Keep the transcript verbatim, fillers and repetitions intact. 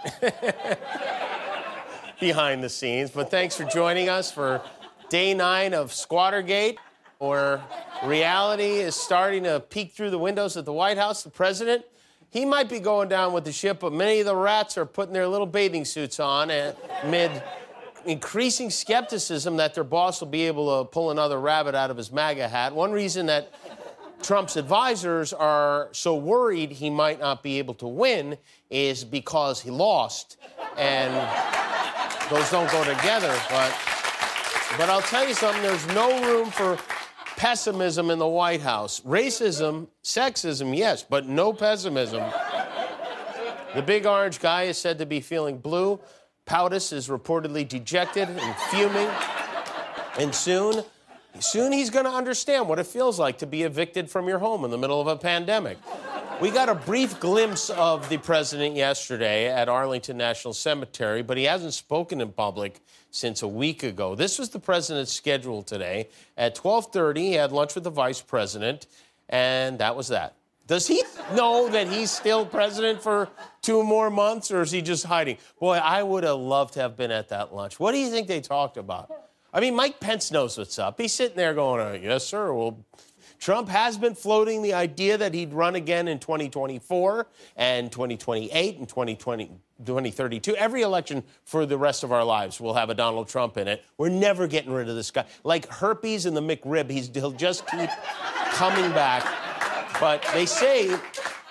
behind the scenes. But thanks for joining us for day nine of Squattergate, where reality is starting to peek through the windows at the White House. The president, he might be going down with the ship, but many of the rats are putting their little bathing suits on amid increasing skepticism that their boss will be able to pull another rabbit out of his MAGA hat. One reason that Trump's advisors are so worried he might not be able to win is because he lost. And those don't go together. But, but I'll tell you something, there's no room for pessimism in the White House. Racism, sexism, yes, but no pessimism. The big orange guy is said to be feeling blue. POTUS is reportedly dejected and fuming. And soon, soon he's going to understand what it feels like to be evicted from your home in the middle of a pandemic. We got a brief glimpse of the president yesterday at Arlington National Cemetery, but he hasn't spoken in public since a week ago. This was the president's schedule today. At twelve thirty, he had lunch with the vice president, and that was that. Does he know that he's still president for two more months, or is he just hiding? Boy, I would have loved to have been at that lunch. What do you think they talked about? I mean, Mike Pence knows what's up. He's sitting there going, uh, yes, sir. Well, Trump has been floating the idea that he'd run again in twenty twenty-four and twenty twenty-eight and twenty twenty, twenty thirty-two. Every election for the rest of our lives will have a Donald Trump in it. We're never getting rid of this guy. Like herpes in the McRib, he's, he'll just keep coming back. But they say